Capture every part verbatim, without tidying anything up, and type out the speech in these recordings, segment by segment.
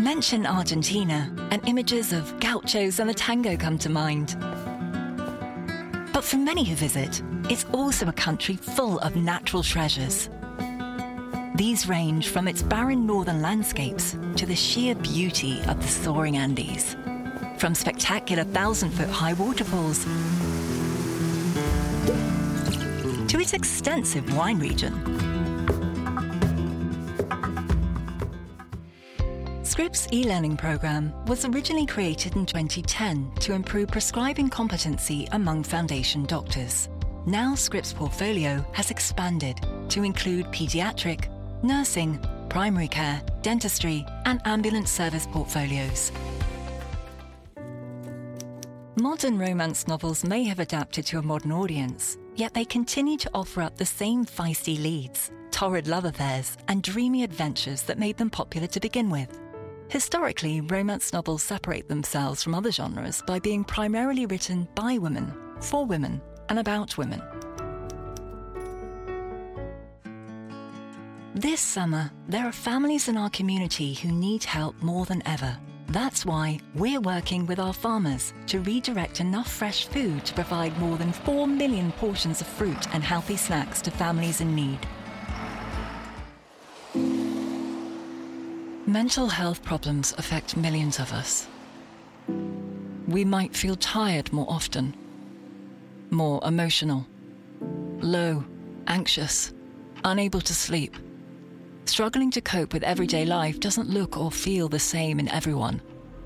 Mention Argentina, and images of gauchos and the tango come to mind. But for many who visit, it's also a country full of natural treasures. These range from its barren northern landscapes to the sheer beauty of the soaring Andes. From spectacular thousand-foot-high waterfalls to its extensive wine region. Scrip's e-learning program was originally created in twenty ten to improve prescribing competency among foundation doctors. Now Scrip's portfolio has expanded to include pediatric, nursing, primary care, dentistry, and ambulance service portfolios. Modern romance novels may have adapted to a modern audience, yet they continue to offer up the same feisty leads, torrid love affairs, and dreamy adventures that made them popular to begin with. Historically, romance novels separate themselves from other genres by being primarily written by women, for women, and about women. This summer, there are families in our community who need help more than ever. That's why we're working with our farmers to redirect enough fresh food to provide more than four million portions of fruit and healthy snacks to families in need. Mental health problems affect millions of us. We might feel tired more often, more emotional, low, anxious, unable to sleep. Struggling to cope with everyday life doesn't look or feel the same in everyone.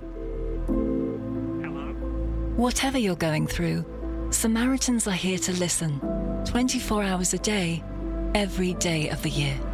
Hello? Whatever you're going through, Samaritans are here to listen, twenty-four hours a day, every day of the year.